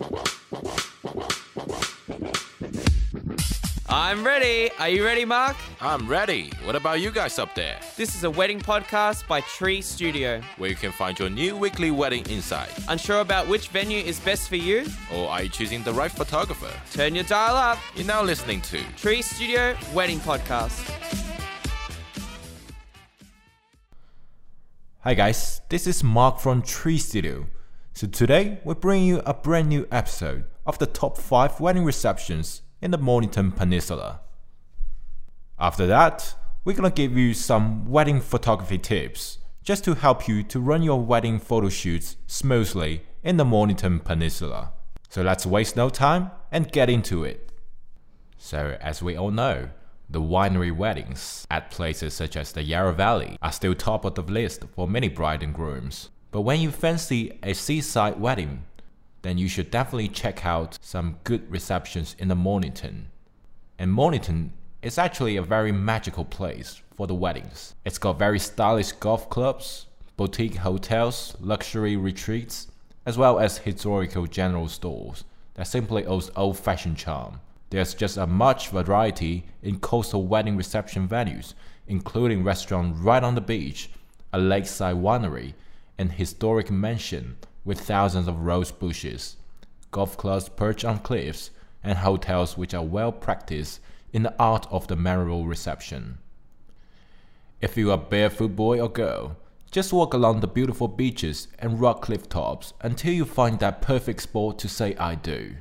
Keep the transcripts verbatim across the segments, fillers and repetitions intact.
I'm ready. Are you ready, Mark? I'm ready. What about you guys up there? This is a wedding podcast by Tree Studio, where you can find your new weekly wedding insight. Unsure about which venue is best for you? Or are you choosing the right photographer? Turn your dial up. You're now listening to Tree Studio Wedding Podcast. Hi guys, this is Mark from Tree Studio. So today we're bringing you a brand new episode of the top five wedding receptions in the Mornington Peninsula. After that, we're gonna give you some wedding photography tips just to help you to run your wedding photo shoots smoothly in the Mornington Peninsula. So let's waste no time and get into it. So as we all know, the winery weddings at places such as the Yarra Valley are still top of the list for many bride and grooms. But when you fancy a seaside wedding, then you should definitely check out some good receptions in the Mornington. And Mornington is actually a very magical place for the weddings. It's got very stylish golf clubs, boutique hotels, luxury retreats, as well as historical general stores that simply owes old-fashioned charm. There's just a much variety in coastal wedding reception venues, including restaurants right on the beach, a lakeside winery, and historic mansion with thousands of rose bushes, golf clubs perched on cliffs, and hotels which are well practiced in the art of the memorable reception. If you are a barefoot boy or girl, just walk along the beautiful beaches and rock cliff tops until you find that perfect spot to say I do.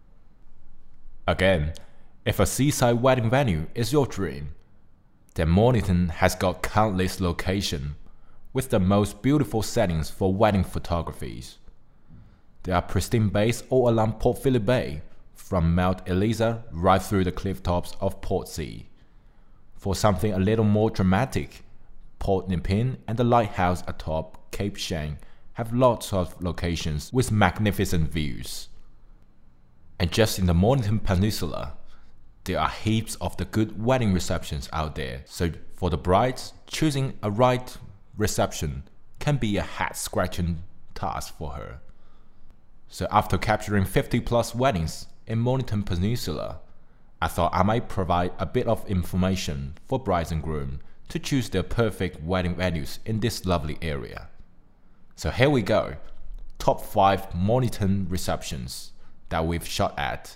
Again, if a seaside wedding venue is your dream, then Mornington has got countless locations with the most beautiful settings for wedding photographies. There are pristine bays all along Port Phillip Bay, from Mount Eliza right through the cliff tops of Portsea. For something a little more dramatic, Port Nepean and the lighthouse atop Cape Schanck have lots of locations with magnificent views. And just in the Mornington Peninsula, there are heaps of the good wedding receptions out there. So for the brides, choosing a right reception can be a head-scratching task for her. So after capturing fifty plus weddings in Mornington Peninsula, I thought I might provide a bit of information for brides and groom to choose their perfect wedding venues in this lovely area. So here we go, top five Mornington receptions that we've shot at.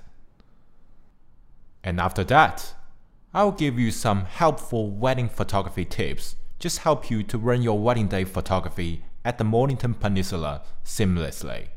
And after that, I'll give you some helpful wedding photography tips, just help you to run your wedding day photography at the Mornington Peninsula seamlessly.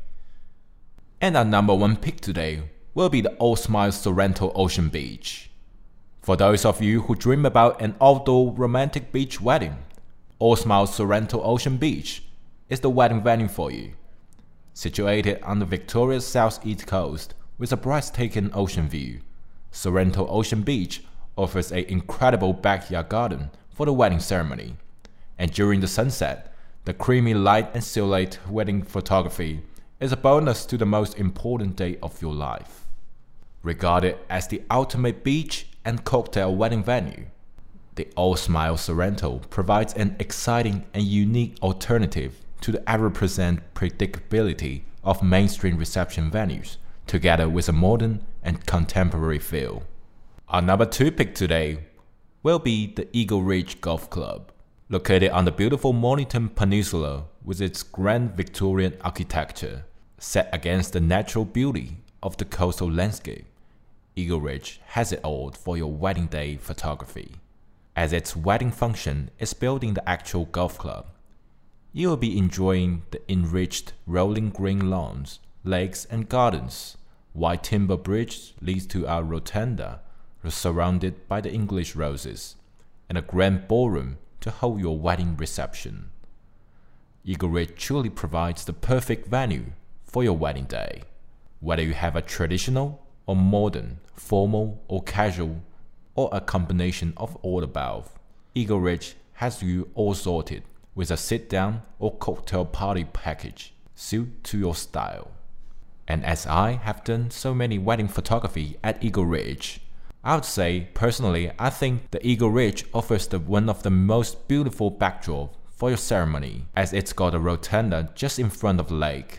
And our number one pick today will be the All Smiles Sorrento Ocean Beach. For those of you who dream about an outdoor romantic beach wedding, All Smiles Sorrento Ocean Beach is the wedding venue for you. Situated on the Victoria's southeast coast with a breathtaking ocean view, Sorrento Ocean Beach offers an incredible backyard garden for the wedding ceremony. And during the sunset, the creamy light and silhouette wedding photography is a bonus to the most important day of your life. Regarded as the ultimate beach and cocktail wedding venue, the All Smiles Sorrento provides an exciting and unique alternative to the ever-present predictability of mainstream reception venues, together with a modern and contemporary feel. Our number two pick today will be the Eagle Ridge Golf Club. Located on the beautiful Mornington Peninsula with its grand Victorian architecture, set against the natural beauty of the coastal landscape, Eagle Ridge has it all for your wedding day photography. As its wedding function is building the actual golf club, you will be enjoying the enriched rolling green lawns, lakes and gardens. White timber bridge leads to our rotunda, surrounded by the English roses, and a grand ballroom to hold your wedding reception. Eagle Ridge truly provides the perfect venue for your wedding day. Whether you have a traditional or modern, formal or casual, or a combination of all above, Eagle Ridge has you all sorted with a sit-down or cocktail party package suited to your style. And as I have done so many wedding photography at Eagle Ridge, I would say personally I think the Eagle Ridge offers the one of the most beautiful backdrop for your ceremony, as it's got a rotunda just in front of the lake,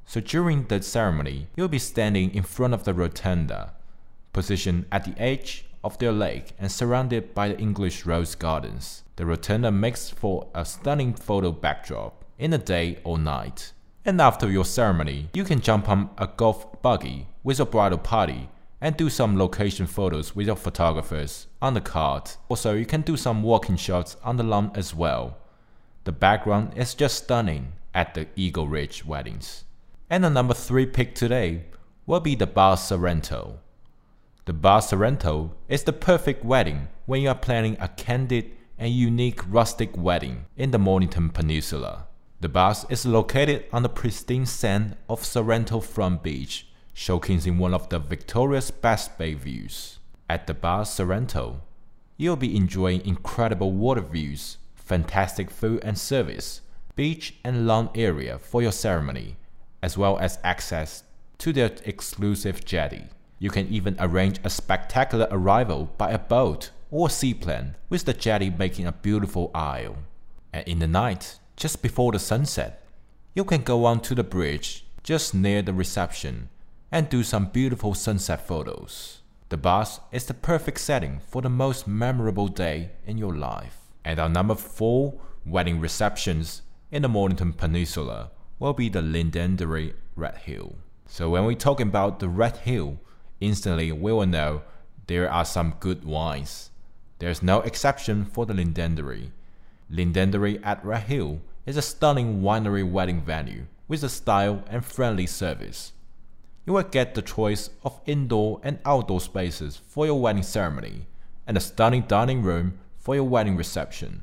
So during the ceremony, you'll be standing in front of the rotunda, positioned at the edge of their lake and surrounded by the English rose gardens. The rotunda makes for a stunning photo backdrop in the day or night. And after your ceremony, you can jump on a golf buggy with your bridal party and do some location photos with your photographers on the cart. Also, you can do some walking shots on the lawn as well. The background is just stunning at the Eagle Ridge weddings. And the number three pick today will be the Bar Sorrento. The Bar Sorrento is the perfect wedding when you are planning a candid and unique rustic wedding in the Mornington Peninsula. The bar is located on the pristine sand of Sorrento Front Beach, showcasing one of the Victoria's best bay views. At the Bar Sorrento, you'll be enjoying incredible water views, fantastic food and service, beach and lawn area for your ceremony, as well as access to their exclusive jetty. You can even arrange a spectacular arrival by a boat or seaplane, with the jetty making a beautiful isle. And in the night, just before the sunset, you can go onto the bridge just near the reception and do some beautiful sunset photos. The bar is the perfect setting for the most memorable day in your life. And our number four wedding receptions in the Mornington Peninsula will be the Lindendary Red Hill. So when we talk about the Red Hill, instantly we will know there are some good wines. There's no exception for the Lindendary. Lindendary at Red Hill is a stunning winery wedding venue with a style and friendly service. You will get the choice of indoor and outdoor spaces for your wedding ceremony and a stunning dining room for your wedding reception.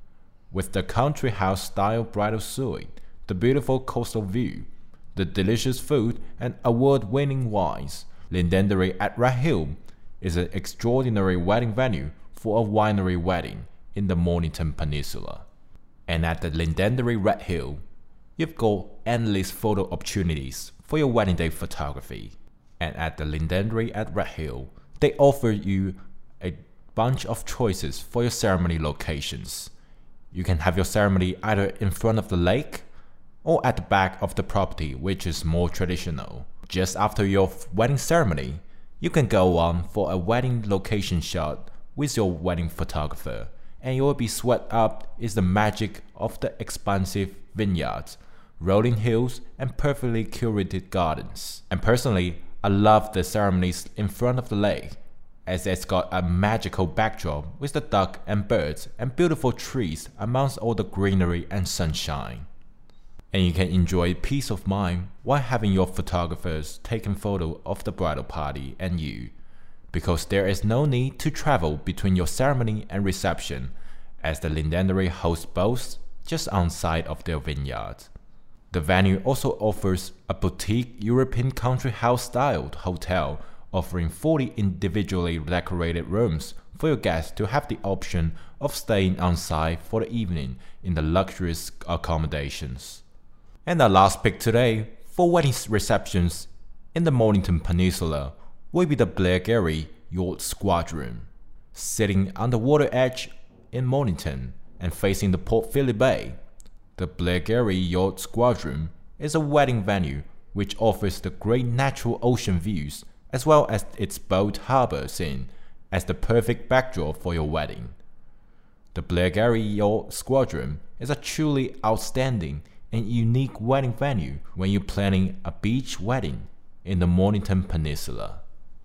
With the country house style bridal suite, the beautiful coastal view, the delicious food and award-winning wines, Lindendary at Red Hill is an extraordinary wedding venue for a winery wedding in the Mornington Peninsula. And at the Lindendary Red Hill, you've got endless photo opportunities for your wedding day photography. And at the Lindendary at Red Hill, they offer you a bunch of choices for your ceremony locations. You can have your ceremony either in front of the lake or at the back of the property, which is more traditional. Just after your wedding ceremony, you can go on for a wedding location shot with your wedding photographer, and you'll be swept up is the magic of the expansive vineyards, rolling hills, and perfectly curated gardens. And personally, I love the ceremonies in front of the lake, as it's got a magical backdrop with the duck and birds and beautiful trees amongst all the greenery and sunshine. And you can enjoy peace of mind while having your photographers taking photo of the bridal party and you, because there is no need to travel between your ceremony and reception, as the Lindendary hosts both just outside of their vineyard. The venue also offers a boutique European country house styled hotel, offering forty individually decorated rooms for your guests to have the option of staying on site for the evening in the luxurious accommodations. And our last pick today for wedding receptions in the Mornington Peninsula will be the Blairgowrie Yacht Squadron. Sitting on the water edge in Mornington and facing the Port Phillip Bay, the Blairgowrie Yacht Squadron is a wedding venue which offers the great natural ocean views as well as its boat harbor scene as the perfect backdrop for your wedding. The Blairgowrie Yacht Squadron is a truly outstanding and unique wedding venue when you're planning a beach wedding in the Mornington Peninsula.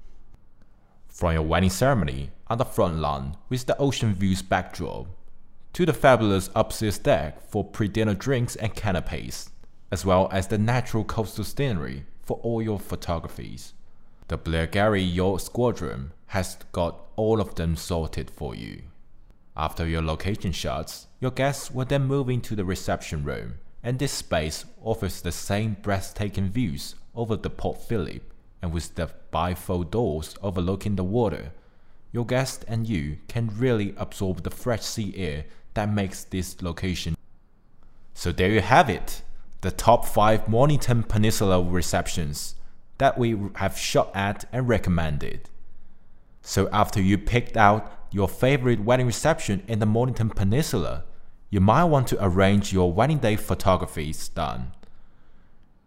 From your wedding ceremony on the front lawn with the ocean views backdrop, to the fabulous upstairs deck for pre-dinner drinks and canapes, as well as the natural coastal scenery for all your photographies, the Blairgowrie Yacht Squadron has got all of them sorted for you. After your location shots, your guests will then move into the reception room, and this space offers the same breathtaking views over the Port Phillip, and with the bifold doors overlooking the water, your guest and you can really absorb the fresh sea air that makes this location. So there you have it, the top five Mornington Peninsula receptions that we have shot at and recommended. So after you picked out your favorite wedding reception in the Mornington Peninsula, you might want to arrange your wedding day photographies done.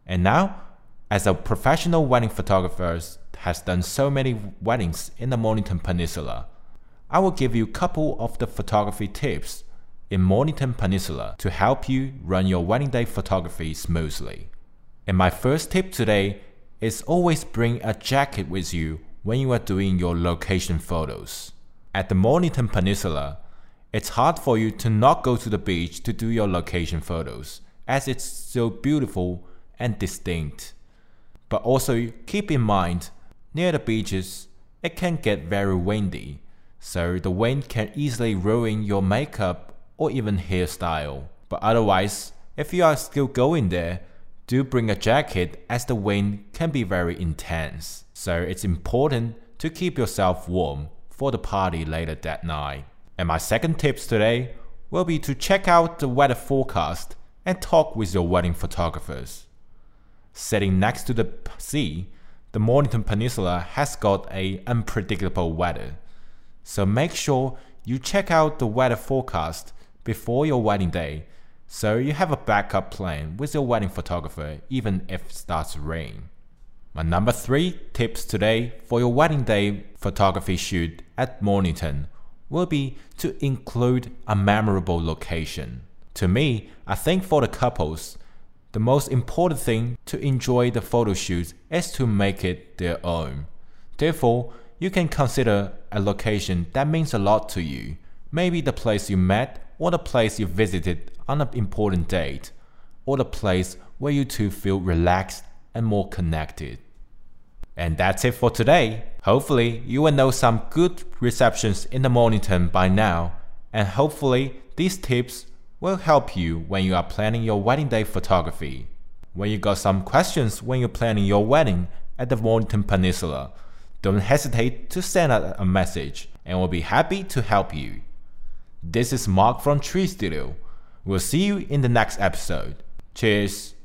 And now, as a professional wedding photographer has done so many weddings in the Mornington Peninsula, I will give you a couple of the photography tips in Mornington Peninsula to help you run your wedding day photography smoothly. And my first tip today is always bring a jacket with you when you are doing your location photos. At the Mornington Peninsula, it's hard for you to not go to the beach to do your location photos, as it's so beautiful and distinct. But also keep in mind, near the beaches, it can get very windy, so the wind can easily ruin your makeup or even hairstyle. But otherwise, if you are still going there, do bring a jacket as the wind can be very intense. So it's important to keep yourself warm for the party later that night. And my second tips today will be to check out the weather forecast and talk with your wedding photographers. Sitting next to the sea, the Mornington Peninsula has got a unpredictable weather. So make sure you check out the weather forecast before your wedding day, so you have a backup plan with your wedding photographer even if it starts to rain. My number three tips today for your wedding day photography shoot at Mornington will be to include a memorable location. To me, I think for the couples, the most important thing to enjoy the photo shoot is to make it their own. Therefore, you can consider a location that means a lot to you, maybe the place you met or the place you visited on an important date, or the place where you two feel relaxed and more connected. And that's it for today. Hopefully you will know some good receptions in the Mornington by now, and hopefully these tips will help you when you are planning your wedding day photography. When you got some questions when you're planning your wedding at the Mornington Peninsula, don't hesitate to send out a message and we'll be happy to help you. This is Mark from Tree Studio. We'll see you in the next episode. Cheers!